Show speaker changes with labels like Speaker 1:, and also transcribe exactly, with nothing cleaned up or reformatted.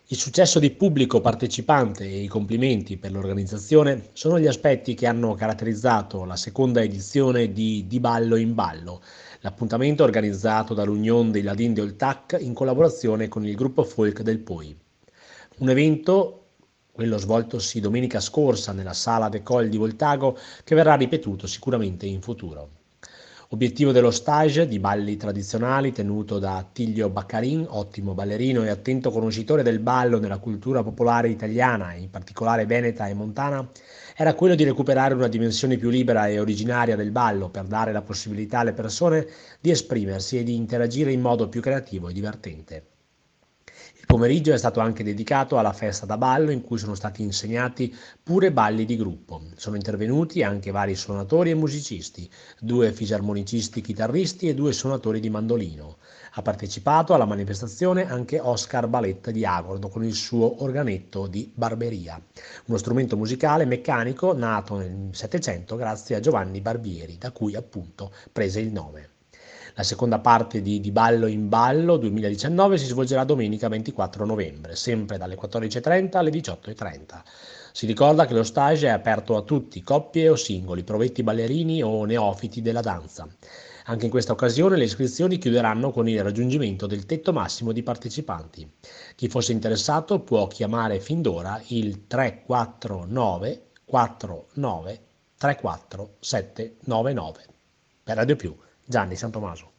Speaker 1: Il successo di pubblico partecipante e i complimenti per l'organizzazione sono gli aspetti che hanno caratterizzato la seconda edizione di Di Ballo in Ballo, l'appuntamento organizzato dall'Union dei Ladin de Oltac in collaborazione con il gruppo folk del Poi. Un evento, quello svoltosi domenica scorsa nella Sala de Coll di Voltago, che verrà ripetuto sicuramente in futuro. Obiettivo dello stage di balli tradizionali tenuto da Attilio Baccarin, ottimo ballerino e attento conoscitore del ballo nella cultura popolare italiana, in particolare veneta e montana, era quello di recuperare una dimensione più libera e originaria del ballo per dare la possibilità alle persone di esprimersi e di interagire in modo più creativo e divertente. Il pomeriggio è stato anche dedicato alla festa da ballo in cui sono stati insegnati pure balli di gruppo. Sono intervenuti anche vari suonatori e musicisti, due fisarmonicisti chitarristi e due suonatori di mandolino. Ha partecipato alla manifestazione anche Oscar Baletta di Agordo con il suo organetto di Barberia, uno strumento musicale meccanico nato nel Settecento grazie a Giovanni Barbieri, da cui appunto prese il nome. La seconda parte di Di Ballo in Ballo duemiladiciannove si svolgerà domenica ventiquattro novembre, sempre dalle quattordici e trenta alle diciotto e trenta. Si ricorda che lo stage è aperto a tutti, coppie o singoli, provetti ballerini o neofiti della danza. Anche in questa occasione le iscrizioni chiuderanno con il raggiungimento del tetto massimo di partecipanti. Chi fosse interessato può chiamare fin d'ora il tre quattro nove quattro nove tre quattro sette nove nove. Per Radio Più, Gianni San Tommaso.